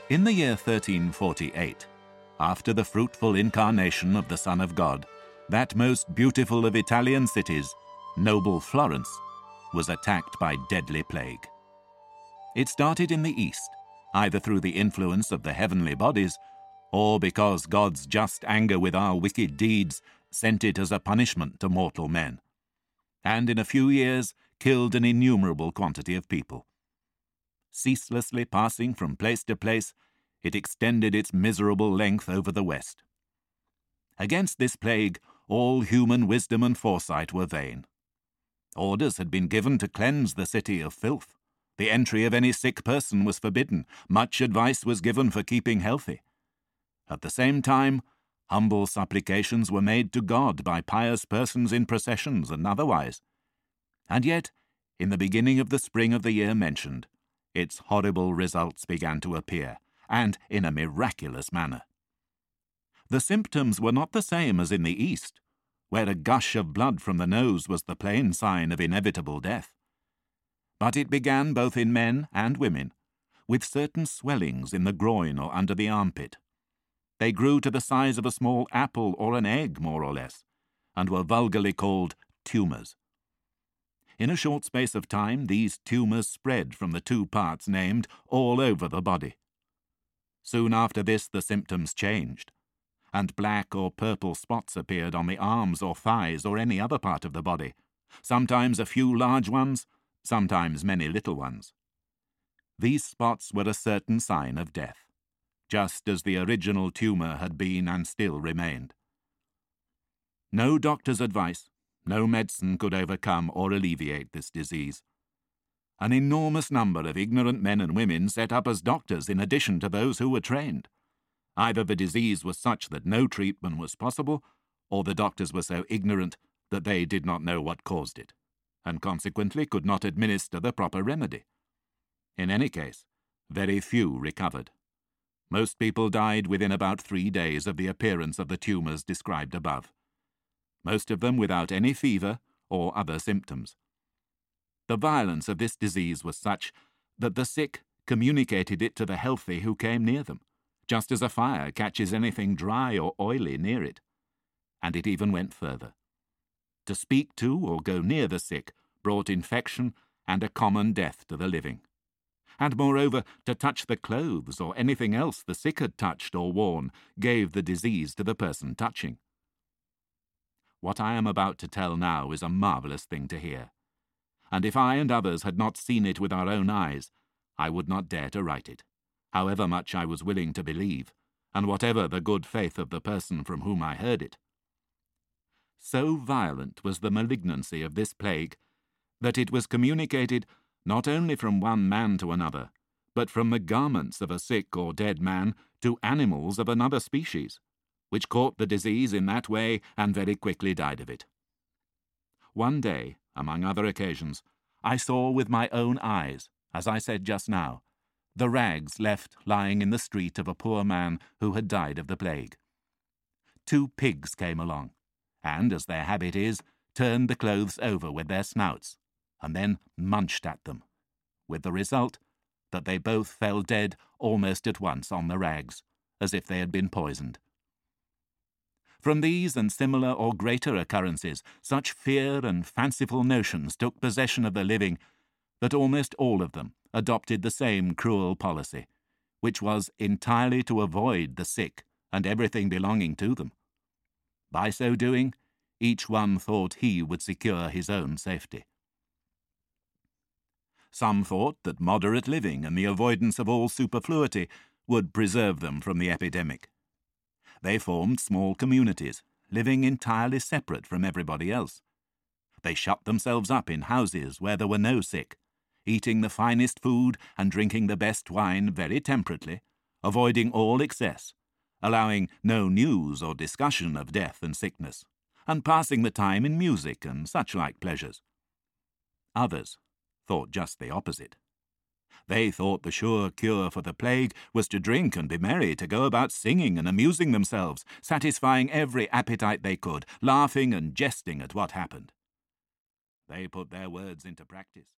In the year 1348, after the fruitful incarnation of the Son of God, that most beautiful of Italian cities, noble Florence, was attacked by deadly plague. It started in the east, either through the influence of the heavenly bodies, or because God's just anger with our wicked deeds sent it as a punishment to mortal men, and in a few years killed an innumerable quantity of people. Ceaselessly passing from place to place, it extended its miserable length over the west. Against this plague, all human wisdom and foresight were vain. Orders had been given to cleanse the city of filth. The entry of any sick person was forbidden. Much advice was given for keeping healthy. At the same time, humble supplications were made to God by pious persons in processions and otherwise. And yet, in the beginning of the spring of the year mentioned, its horrible results began to appear, and in a miraculous manner. The symptoms were not the same as in the East, where a gush of blood from the nose was the plain sign of inevitable death. But it began both in men and women, with certain swellings in the groin or under the armpit. They grew to the size of a small apple or an egg, more or less, and were vulgarly called tumours. In a short space of time, these tumours spread from the two parts named all over the body. Soon after this the symptoms changed, and black or purple spots appeared on the arms or thighs or any other part of the body, sometimes a few large ones, sometimes many little ones. These spots were a certain sign of death, just as the original tumour had been and still remained. No doctor's advice, no medicine could overcome or alleviate this disease. An enormous number of ignorant men and women set up as doctors in addition to those who were trained. Either the disease was such that no treatment was possible, or the doctors were so ignorant that they did not know what caused it, and consequently could not administer the proper remedy. In any case, very few recovered. Most people died within about 3 days of the appearance of the tumours described above, most of them without any fever or other symptoms. The violence of this disease was such that the sick communicated it to the healthy who came near them, just as a fire catches anything dry or oily near it. And it even went further. To speak to or go near the sick brought infection and a common death to the living. And moreover, to touch the clothes or anything else the sick had touched or worn gave the disease to the person touching. What I am about to tell now is a marvellous thing to hear, and if I and others had not seen it with our own eyes, I would not dare to write it, however much I was willing to believe, and whatever the good faith of the person from whom I heard it. So violent was the malignancy of this plague that it was communicated not only from one man to another, but from the garments of a sick or dead man to animals of another species, which caught the disease in that way and very quickly died of it. One day, among other occasions, I saw with my own eyes, as I said just now, the rags left lying in the street of a poor man who had died of the plague. 2 pigs came along, and, as their habit is, turned the clothes over with their snouts, and then munched at them, with the result that they both fell dead almost at once on the rags, as if they had been poisoned. From these and similar or greater occurrences, such fear and fanciful notions took possession of the living that almost all of them adopted the same cruel policy, which was entirely to avoid the sick and everything belonging to them. By so doing, each one thought he would secure his own safety. Some thought that moderate living and the avoidance of all superfluity would preserve them from the epidemic. They formed small communities, living entirely separate from everybody else. They shut themselves up in houses where there were no sick, eating the finest food and drinking the best wine very temperately, avoiding all excess, allowing no news or discussion of death and sickness, and passing the time in music and such like pleasures. Others thought just the opposite. They thought the sure cure for the plague was to drink and be merry, to go about singing and amusing themselves, satisfying every appetite they could, laughing and jesting at what happened. They put their words into practice.